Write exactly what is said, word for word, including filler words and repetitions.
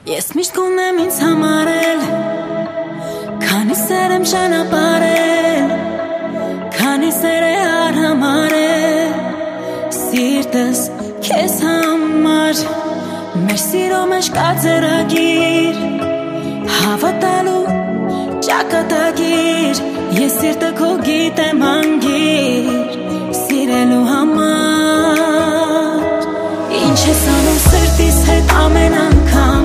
Ես միշտ կունեմ ինձ համարել, քանի սեր եմ շանապարել, քանի սեր է արհամարել, սիրտս քեզ համար, մեր սիրո մեջ կա ձեռագիր, հավատալու ճակատագիր, ես սիրտը քո գիտեմ անգիր, սիրելու համար, ինչ ես անում սրտիս հետ ամեն անգամ,